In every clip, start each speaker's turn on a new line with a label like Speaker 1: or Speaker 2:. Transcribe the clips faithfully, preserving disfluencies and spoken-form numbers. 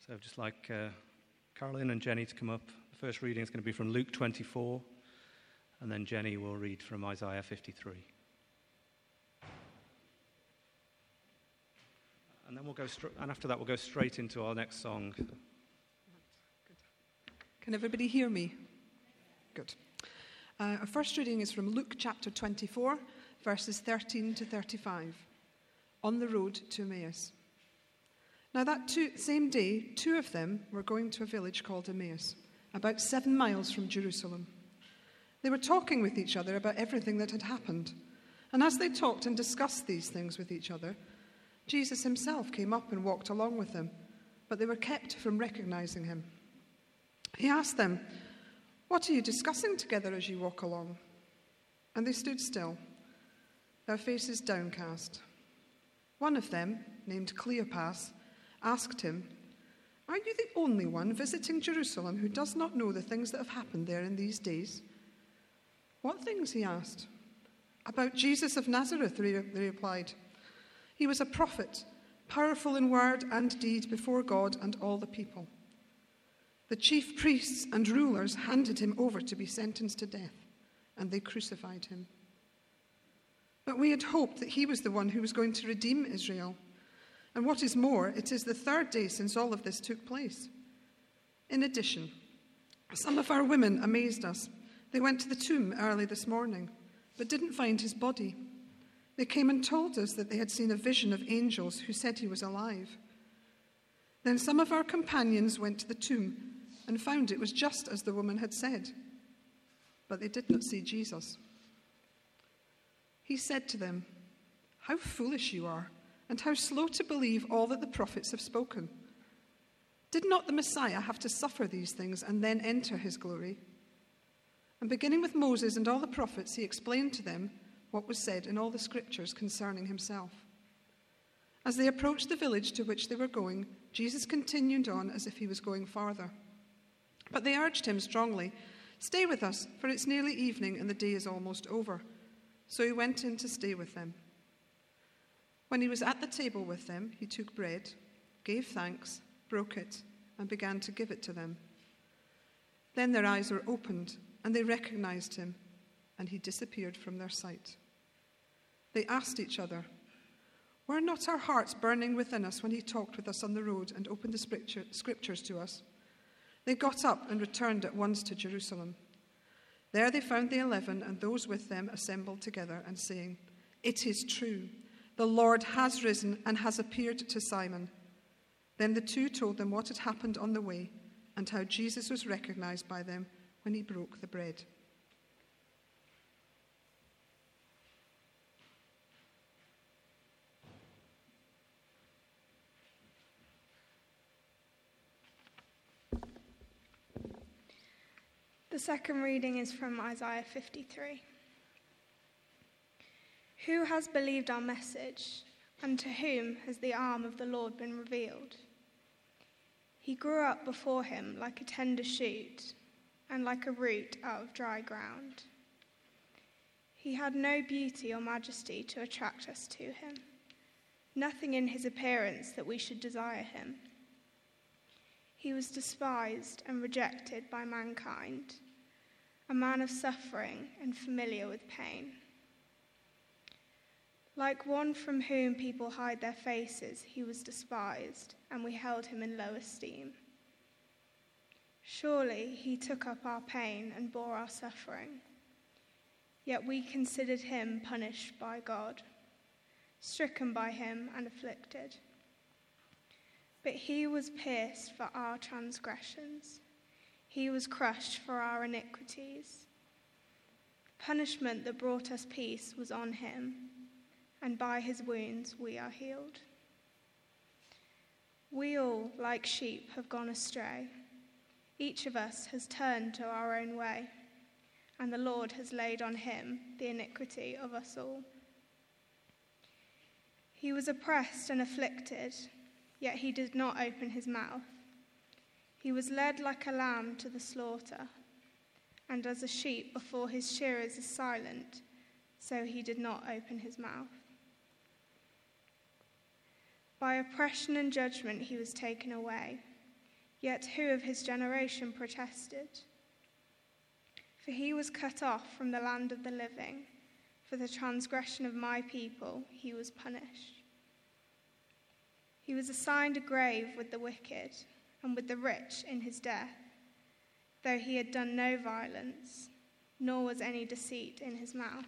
Speaker 1: So I'd just like uh, Carolyn and Jenny to come up. The first reading is going to be from Luke twenty-four, and then Jenny will read from Isaiah fifty-three. And then we'll go, str- and after that we'll go straight into our next song.
Speaker 2: Can everybody hear me? Good. Uh, our first reading is from Luke chapter twenty-four, verses thirteen to thirty-five. On the road to Emmaus. Now that two, same day, two of them were going to a village called Emmaus, about seven miles from Jerusalem. They were talking with each other about everything that had happened. And as they talked and discussed these things with each other, Jesus himself came up and walked along with them, but they were kept from recognizing him. He asked them, "What are you discussing together as you walk along?" And they stood still, their faces downcast. One of them, named Cleopas, asked him, "Are you the only one visiting Jerusalem who does not know the things that have happened there in these days?" "What things?" he asked. "About Jesus of Nazareth," they replied. "He was a prophet, powerful in word and deed before God and all the people. The chief priests and rulers handed him over to be sentenced to death, and they crucified him. But we had hoped that he was the one who was going to redeem Israel. And what is more, it is the third day since all of this took place. In addition, some of our women amazed us. They went to the tomb early this morning, but didn't find his body. They came and told us that they had seen a vision of angels who said he was alive. Then some of our companions went to the tomb and found it was just as the woman had said, but they did not see Jesus." He said to them, "How foolish you are, and how slow to believe all that the prophets have spoken. Did not the Messiah have to suffer these things and then enter his glory?" And beginning with Moses and all the prophets, he explained to them what was said in all the scriptures concerning himself. As they approached the village to which they were going, Jesus continued on as if he was going farther. But they urged him strongly, "Stay with us, for it's nearly evening and the day is almost over." So he went in to stay with them. When he was at the table with them, he took bread, gave thanks, broke it, and began to give it to them. Then their eyes were opened, and they recognized him, and he disappeared from their sight. They asked each other, "Were not our hearts burning within us when he talked with us on the road and opened the scriptures to us?" They got up and returned at once to Jerusalem. There they found the eleven and those with them assembled together and saying, "It is true, the Lord has risen and has appeared to Simon." Then the two told them what had happened on the way and how Jesus was recognized by them when he broke the bread.
Speaker 3: The second reading is from Isaiah fifty-three. Who has believed our message, and to whom has the arm of the Lord been revealed? He grew up before him like a tender shoot, and like a root out of dry ground. He had no beauty or majesty to attract us to him, nothing in his appearance that we should desire him. He was despised and rejected by mankind, a man of suffering and familiar with pain. Like one from whom people hide their faces, he was despised, and we held him in low esteem. Surely he took up our pain and bore our suffering, yet we considered him punished by God, stricken by him and afflicted. But he was pierced for our transgressions. He was crushed for our iniquities. The punishment that brought us peace was on him, and by his wounds we are healed. We all, like sheep, have gone astray. Each of us has turned to our own way, and the Lord has laid on him the iniquity of us all. He was oppressed and afflicted, yet he did not open his mouth. He was led like a lamb to the slaughter, and as a sheep before his shearers is silent, so he did not open his mouth. By oppression and judgment he was taken away. Yet who of his generation protested? For he was cut off from the land of the living. For the transgression of my people he was punished. He was assigned a grave with the wicked and with the rich in his death, though he had done no violence, nor was any deceit in his mouth.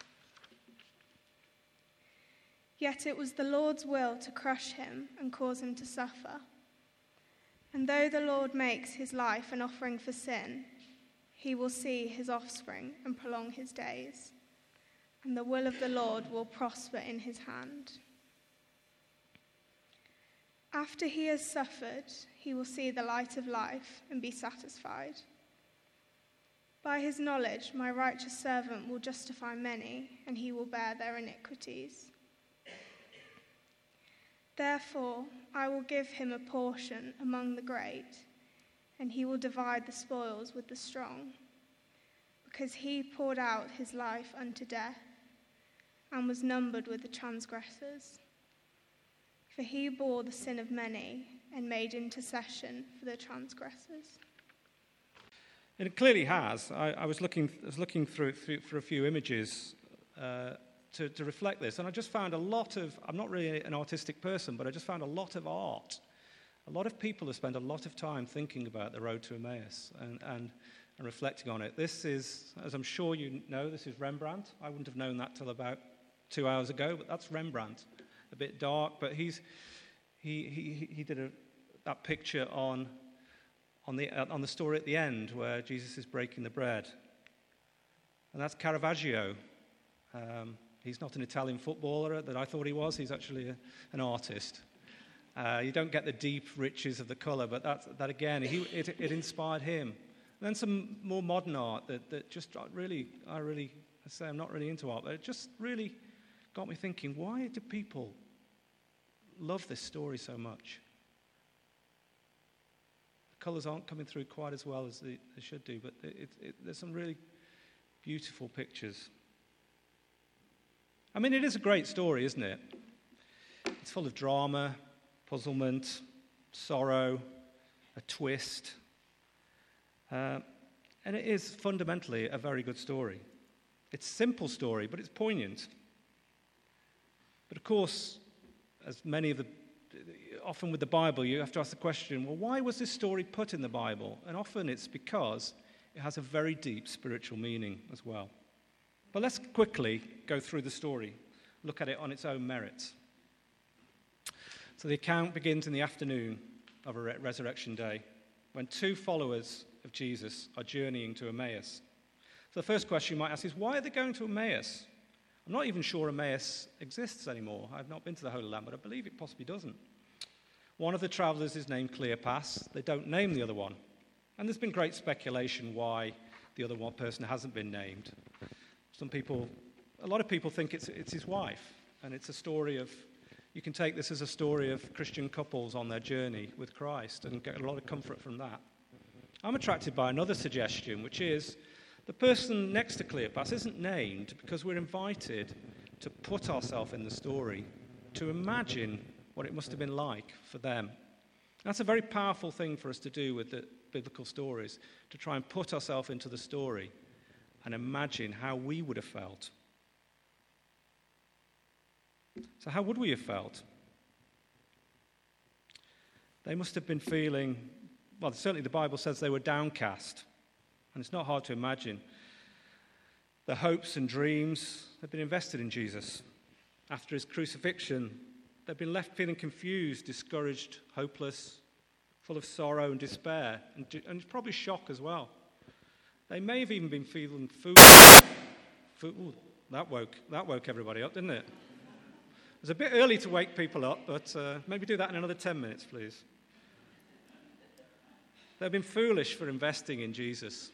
Speaker 3: Yet it was the Lord's will to crush him and cause him to suffer. And though the Lord makes his life an offering for sin, he will see his offspring and prolong his days, and the will of the Lord will prosper in his hand. After he has suffered, he will see the light of life and be satisfied. By his knowledge, my righteous servant will justify many, and he will bear their iniquities. Therefore, I will give him a portion among the great, and he will divide the spoils with the strong, because he poured out his life unto death, and was numbered with the transgressors. For he bore the sin of many, and made intercession for the transgressors.
Speaker 1: And it clearly has. I, I was looking, I was looking through, through for a few images uh, to, to reflect this, and I just found a lot of, I'm not really an artistic person, but I just found a lot of art. A lot of people have spent a lot of time thinking about the road to Emmaus and, and, and reflecting on it. This is, as I'm sure you know, this is Rembrandt. I wouldn't have known that till about two hours ago, but that's Rembrandt. A bit dark, but he's he he he did a, that picture on on the uh, on the story at the end where Jesus is breaking the bread, and that's Caravaggio. Um, he's not an Italian footballer that I thought he was. He's actually a, an artist. Uh, you don't get the deep riches of the colour, but that that again, he it, it inspired him. And then some more modern art that that just really I really I say I'm not really into art, but it just really got me thinking: why do people love this story so much? The colours aren't coming through quite as well as they, they should do, but it, it, there's some really beautiful pictures. I mean, it is a great story, isn't it? It's full of drama, puzzlement, sorrow, a twist. Uh, and it is fundamentally a very good story. It's a simple story, but it's poignant. But of course, as many of the, often with the Bible, you have to ask the question, well, why was this story put in the Bible? And often it's because it has a very deep spiritual meaning as well. But let's quickly go through the story, look at it on its own merits. So the account begins in the afternoon of a re- resurrection day, when two followers of Jesus are journeying to Emmaus. So the first question you might ask is, why are they going to Emmaus? I'm not even sure Emmaus exists anymore. I've not been to the Holy Land, but I believe it possibly doesn't. One of the travellers is named Cleopas. They don't name the other one. And there's been great speculation why the other one person hasn't been named. Some people, a lot of people think it's, it's his wife. And it's a story of, you can take this as a story of Christian couples on their journey with Christ and get a lot of comfort from that. I'm attracted by another suggestion, which is, the person next to Cleopas isn't named because we're invited to put ourselves in the story, to imagine what it must have been like for them. That's a very powerful thing for us to do with the biblical stories, to try and put ourselves into the story and imagine how we would have felt. So how would we have felt? They must have been feeling, well, certainly the Bible says they were downcast. And it's not hard to imagine. The hopes and dreams had been invested in Jesus. After his crucifixion, they'd been left feeling confused, discouraged, hopeless, full of sorrow and despair, and, and probably shock as well. They may have even been feeling foolish. Ooh, that woke, that woke everybody up, didn't it? It was a bit early to wake people up, but uh, maybe do that in another ten minutes, please. They've been foolish for investing in Jesus.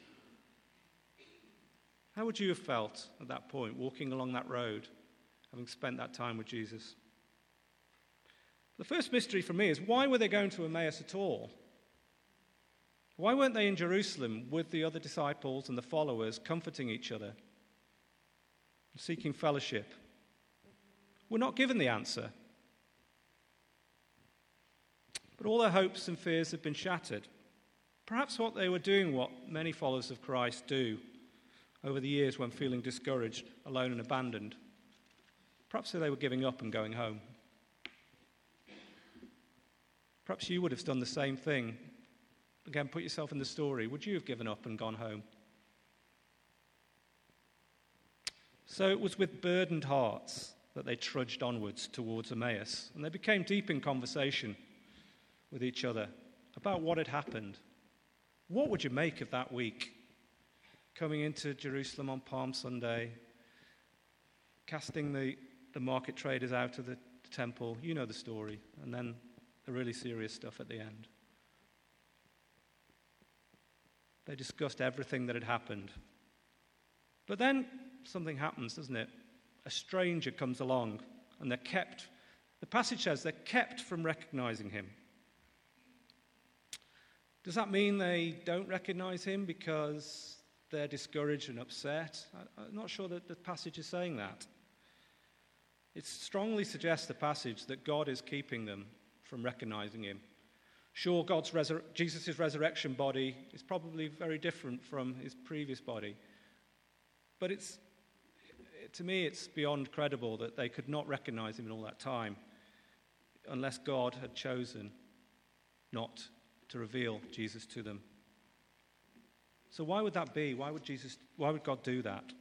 Speaker 1: How would you have felt at that point, walking along that road, having spent that time with Jesus? The first mystery for me is, why were they going to Emmaus at all? Why weren't they in Jerusalem with the other disciples and the followers, comforting each other, seeking fellowship? We're not given the answer. But all their hopes and fears had been shattered. Perhaps what they were doing, what many followers of Christ do over the years when feeling discouraged, alone and abandoned. Perhaps they were giving up and going home. Perhaps you would have done the same thing. Again, put yourself in the story. Would you have given up and gone home? So it was with burdened hearts that they trudged onwards towards Emmaus, and they became deep in conversation with each other about what had happened. What would you make of that week? Coming into Jerusalem on Palm Sunday, casting the, the market traders out of the, the temple. You know the story. And then the really serious stuff at the end. They discussed everything that had happened. But then something happens, doesn't it? A stranger comes along, and they're kept, the passage says, they're kept from recognizing him. Does that mean they don't recognize him because they're discouraged and upset? I'm not sure that the passage is saying that. It strongly suggests, the passage, that God is keeping them from recognizing him. Sure, God's resur- Jesus' resurrection body is probably very different from his previous body. But it's, to me, it's beyond credible that they could not recognize him in all that time unless God had chosen not to reveal Jesus to them. So why would that be? Why would Jesus, why would God do that?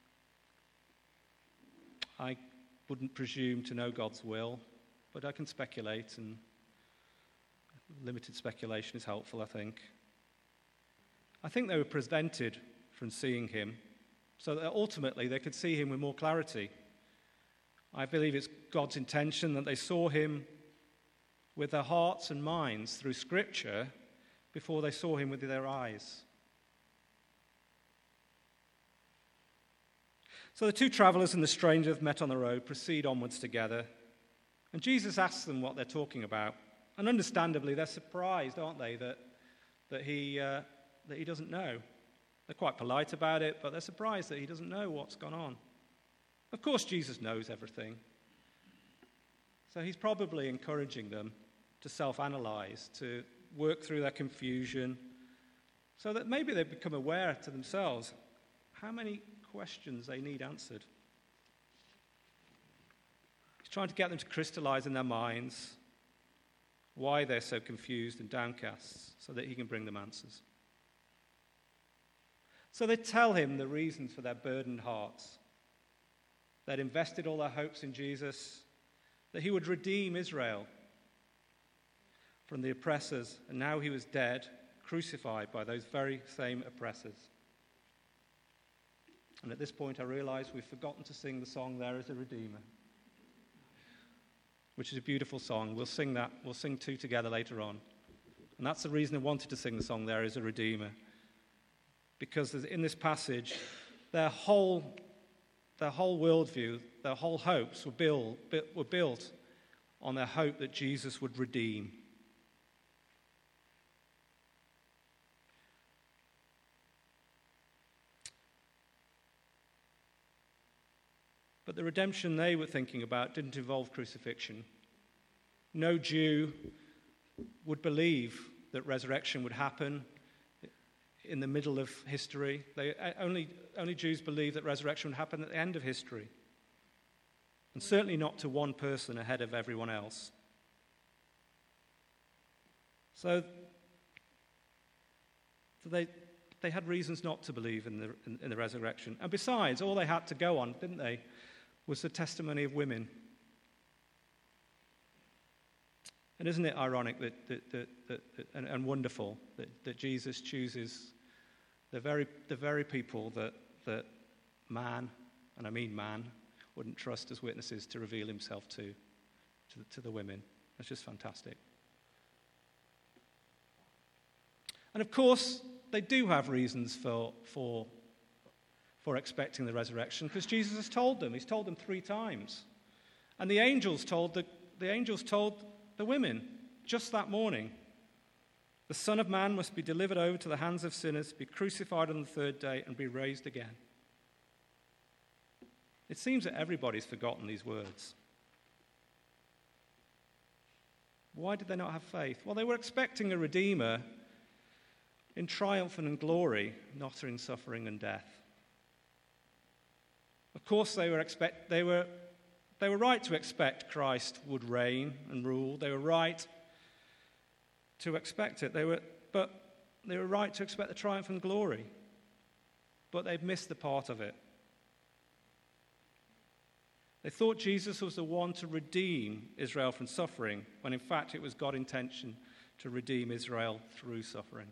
Speaker 1: I wouldn't presume to know God's will, but I can speculate, and limited speculation is helpful, I think. I think they were prevented from seeing him so that ultimately they could see him with more clarity. I believe it's God's intention that they saw him with their hearts and minds through Scripture before they saw him with their eyes. So the two travelers and the stranger met on the road, proceed onwards together, and Jesus asks them what they're talking about. And understandably, they're surprised, aren't they, that, that, he, uh, that he doesn't know. They're quite polite about it, but they're surprised that he doesn't know what's gone on. Of course, Jesus knows everything. So he's probably encouraging them to self-analyze, to work through their confusion, so that maybe they become aware to themselves how many questions they need answered. He's trying to get them to crystallize in their minds why they're so confused and downcast, so that he can bring them answers. So they tell him the reasons for their burdened hearts. They'd invested all their hopes in Jesus, that he would redeem Israel from the oppressors, and now he was dead, crucified by those very same oppressors. And at this point I realize we've forgotten to sing the song, There is a Redeemer, which is a beautiful song. We'll sing that, we'll sing two together later on. And that's the reason I wanted to sing the song, There is a Redeemer. Because in this passage, their whole, their whole worldview, their whole hopes were built, were built on their hope that Jesus would redeem. But the redemption they were thinking about didn't involve crucifixion. No Jew would believe that resurrection would happen in the middle of history. They, only, only Jews believe that resurrection would happen at the end of history. And certainly not to one person ahead of everyone else. So they, they had reasons not to believe in the, in, in the resurrection. And besides, all they had to go on, didn't they, was the testimony of women. And isn't it ironic that, that, that, that, that and, and wonderful that, that Jesus chooses the very, the very people that, that man, and I mean man, wouldn't trust as witnesses to reveal himself to, to the, to the women. That's just fantastic. And of course, they do have reasons for, for, for expecting the resurrection, because Jesus has told them. He's told them three times. And the angels told the, the angels told the women just that morning, the Son of Man must be delivered over to the hands of sinners, be crucified on the third day, and be raised again. It seems that everybody's forgotten these words. Why did they not have faith? Well, they were expecting a Redeemer in triumph and in glory, not in suffering and death. Of course, they were expect they were they were right to expect Christ would reign and rule. They were right to expect it. They were, but they were right to expect the triumph and glory. But they'd missed the part of it. They thought Jesus was the one to redeem Israel from suffering, when in fact it was God's intention to redeem Israel through suffering.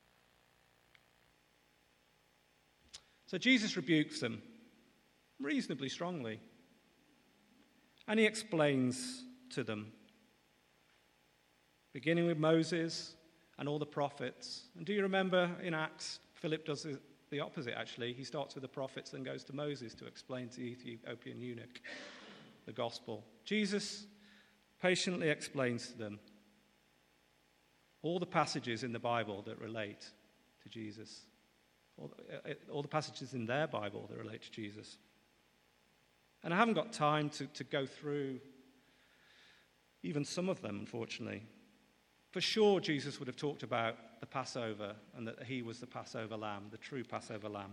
Speaker 1: So Jesus rebukes them reasonably strongly. And he explains to them, beginning with Moses and all the prophets. And do you remember in Acts, Philip does the opposite, actually. He starts with the prophets and goes to Moses to explain to the Ethiopian eunuch the gospel. Jesus patiently explains to them all the passages in the Bible that relate to Jesus. All, all the passages in their Bible that relate to Jesus. And I haven't got time to, to go through even some of them, unfortunately. For sure, Jesus would have talked about the Passover and that he was the Passover lamb, the true Passover lamb.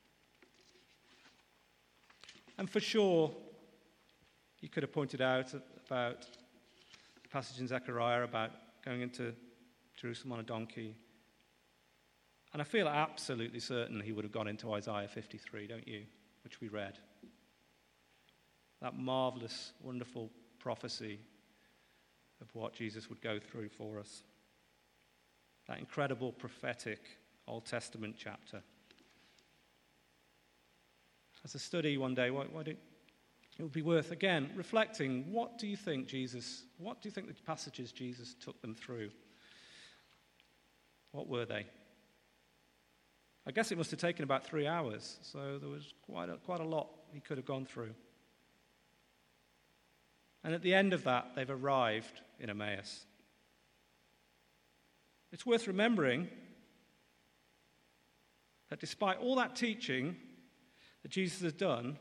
Speaker 1: And for sure, he could have pointed out about the passage in Zechariah about going into Jerusalem on a donkey. And I feel absolutely certain he would have gone into Isaiah fifty-three, don't you? Which we read. That marvelous, wonderful prophecy of what Jesus would go through for us. That incredible prophetic Old Testament chapter. As a study one day, why, why don't, it would be worth, again, reflecting, what do you think Jesus, what do you think the passages Jesus took them through? What were they? I guess it must have taken about three hours, so there was quite a, quite a lot he could have gone through. And at the end of that, they've arrived in Emmaus. It's worth remembering that despite all that teaching that Jesus has done,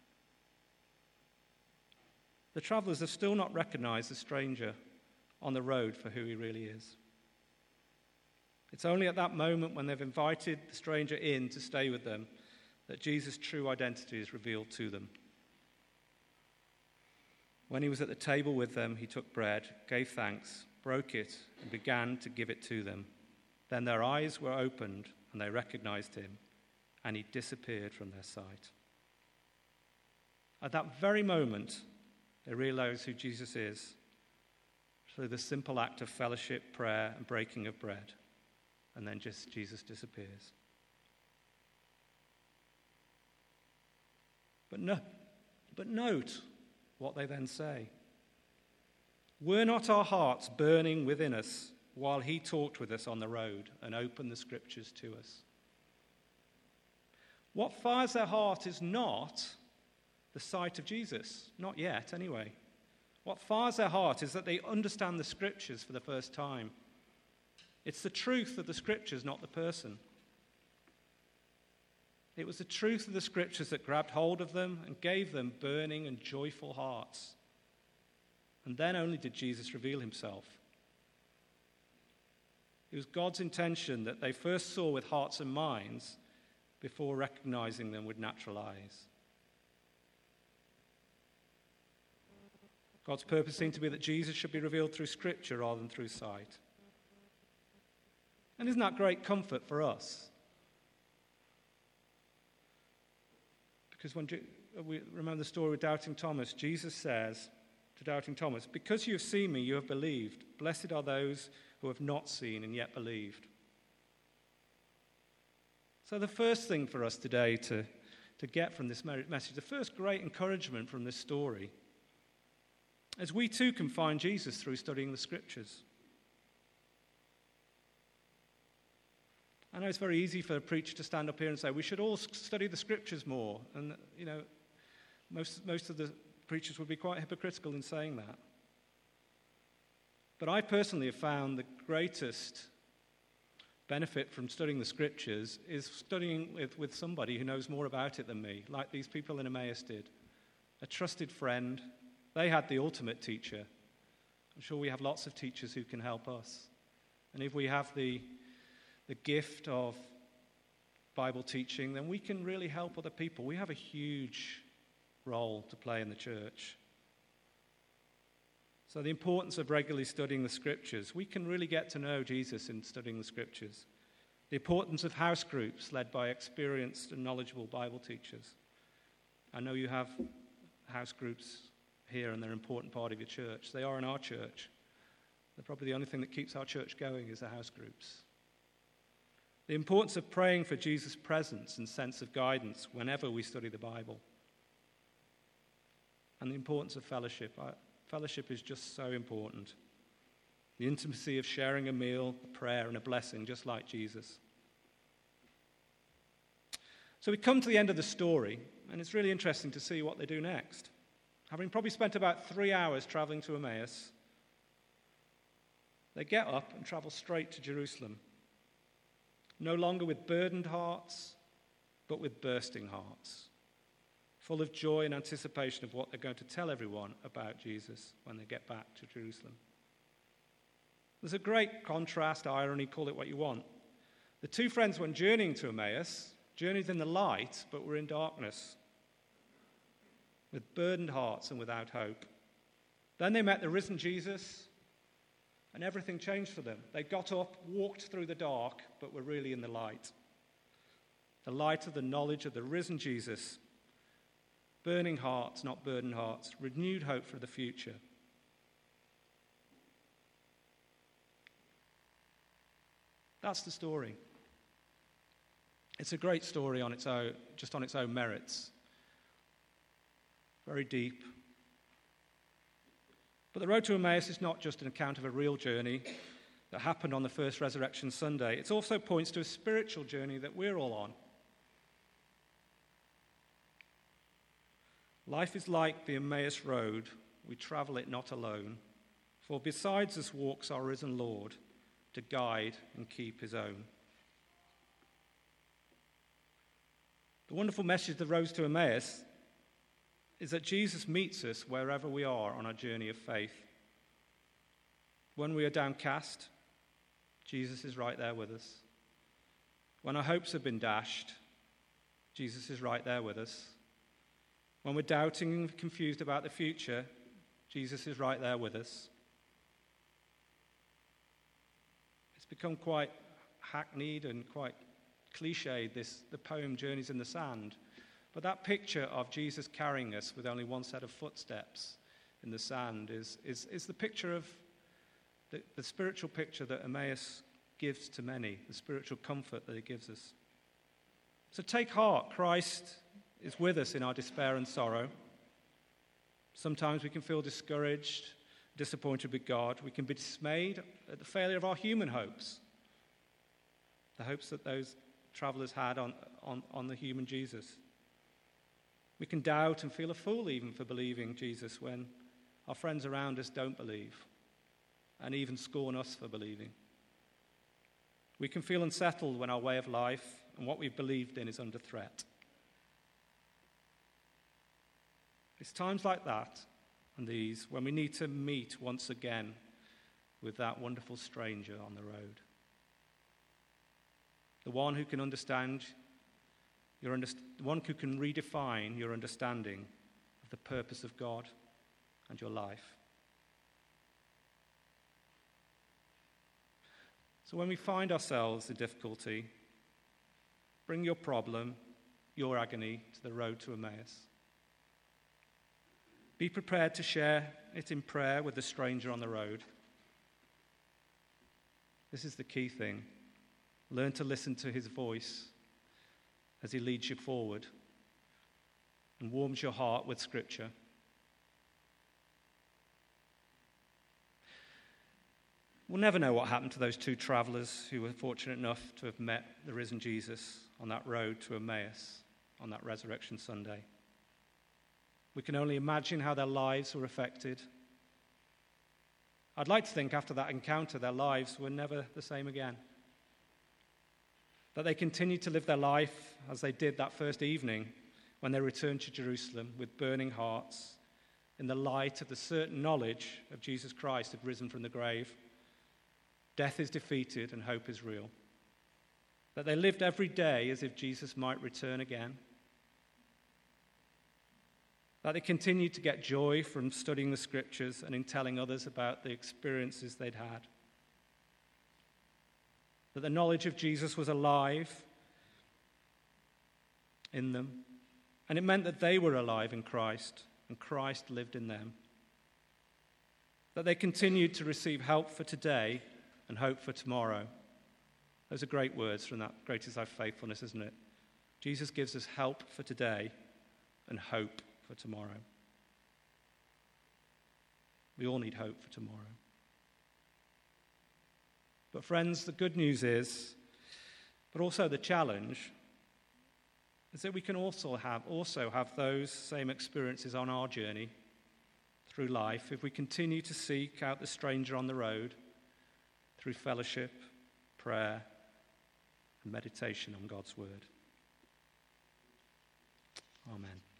Speaker 1: the travelers have still not recognized the stranger on the road for who he really is. It's only at that moment when they've invited the stranger in to stay with them that Jesus' true identity is revealed to them. When he was at the table with them, he took bread, gave thanks, broke it, and began to give it to them. Then their eyes were opened, and they recognized him, and he disappeared from their sight. At that very moment, they realize who Jesus is through the simple act of fellowship, prayer, and breaking of bread. And then just Jesus disappears. But no, but note what they then say. Were not our hearts burning within us while he talked with us on the road and opened the scriptures to us? What fires their heart is not the sight of Jesus, not yet anyway. What fires their heart is that they understand the scriptures for the first time. It's the truth of the scriptures, not the person. It was the truth of the scriptures that grabbed hold of them and gave them burning and joyful hearts. And then only did Jesus reveal himself. It was God's intention that they first saw with hearts and minds before recognizing them with natural eyes. God's purpose seemed to be that Jesus should be revealed through Scripture rather than through sight. And isn't that great comfort for us? Because when we remember the story with Doubting Thomas, Jesus says to Doubting Thomas, "Because you have seen me, you have believed. Blessed are those who have not seen and yet believed." So the first thing for us today to, to get from this message, the first great encouragement from this story, is we too can find Jesus through studying the Scriptures. I know it's very easy for a preacher to stand up here and say, we should all study the Scriptures more. And, you know, most, most of the preachers would be quite hypocritical in saying that. But I personally have found the greatest benefit from studying the Scriptures is studying with, with somebody who knows more about it than me, like these people in Emmaus did. A trusted friend. They had the ultimate teacher. I'm sure we have lots of teachers who can help us. And if we have the, the gift of Bible teaching, then we can really help other people. We have a huge role to play in the church. So the importance of regularly studying the scriptures. We can really get to know Jesus in studying the scriptures. The importance of house groups led by experienced and knowledgeable Bible teachers. I know you have house groups here and they're an important part of your church. They are in our church. They're probably the only thing that keeps our church going is the house groups. The importance of praying for Jesus' presence and sense of guidance whenever we study the Bible. And the importance of fellowship. Fellowship is just so important. The intimacy of sharing a meal, a prayer, and a blessing, just like Jesus. So we come to the end of the story, and it's really interesting to see what they do next. Having probably spent about three hours traveling to Emmaus, they get up and travel straight to Jerusalem. No longer with burdened hearts, but with bursting hearts, full of joy and anticipation of what they're going to tell everyone about Jesus when they get back to Jerusalem. There's a great contrast, irony, call it what you want. The two friends, when journeying to Emmaus, journeyed in the light, but were in darkness, with burdened hearts and without hope. Then they met the risen Jesus, and everything changed for them. They got up, walked through the dark, but were really in the light. The light of the knowledge of the risen Jesus. Burning hearts, not burdened hearts. Renewed hope for the future. That's the story. It's a great story on its own, just on its own merits. Very deep. But the road to Emmaus is not just an account of a real journey that happened on the first Resurrection Sunday. It also points to a spiritual journey that we're all on. Life is like the Emmaus road. We travel it not alone. For besides us walks our risen Lord to guide and keep his own. The wonderful message of the road to Emmaus is that Jesus meets us wherever we are on our journey of faith. When we are downcast, Jesus is right there with us. When our hopes have been dashed, Jesus is right there with us. When we're doubting and confused about the future, Jesus is right there with us. It's become quite hackneyed and quite cliched, this, the poem Journeys in the Sand. But that picture of Jesus carrying us with only one set of footsteps in the sand is, is, is the picture of the, the spiritual picture that Emmaus gives to many, the spiritual comfort that it gives us. So take heart, Christ is with us in our despair and sorrow. Sometimes we can feel discouraged, disappointed with God. We can be dismayed at the failure of our human hopes, the hopes that those travelers had on, on, on the human Jesus. We can doubt and feel a fool even for believing Jesus when our friends around us don't believe and even scorn us for believing. We can feel unsettled when our way of life and what we've believed in is under threat. It's times like that and these when we need to meet once again with that wonderful stranger on the road. The one who can understand your underst- the one who can redefine your understanding of the purpose of God and your life. So when we find ourselves in difficulty, bring your problem, your agony to the road to Emmaus. Be prepared to share it in prayer with the stranger on the road. This is the key thing. Learn to listen to his voice as he leads you forward and warms your heart with Scripture. We'll never know what happened to those two travelers who were fortunate enough to have met the risen Jesus on that road to Emmaus on that Resurrection Sunday. We can only imagine how their lives were affected. I'd like to think after that encounter, their lives were never the same again. That they continued to live their life as they did that first evening when they returned to Jerusalem with burning hearts in the light of the certain knowledge of Jesus Christ had risen from the grave. Death is defeated and hope is real. That they lived every day as if Jesus might return again. That they continued to get joy from studying the scriptures and in telling others about the experiences they'd had. That the knowledge of Jesus was alive in them, and it meant that they were alive in Christ, and Christ lived in them. That they continued to receive help for today and hope for tomorrow. Those are great words from that Great is Thy Faithfulness, isn't it? Jesus gives us help for today and hope for tomorrow. We all need hope for tomorrow. But friends, the good news is, but also the challenge, is that we can also have, also have those same experiences on our journey through life if we continue to seek out the stranger on the road through fellowship, prayer, and meditation on God's word. Amen.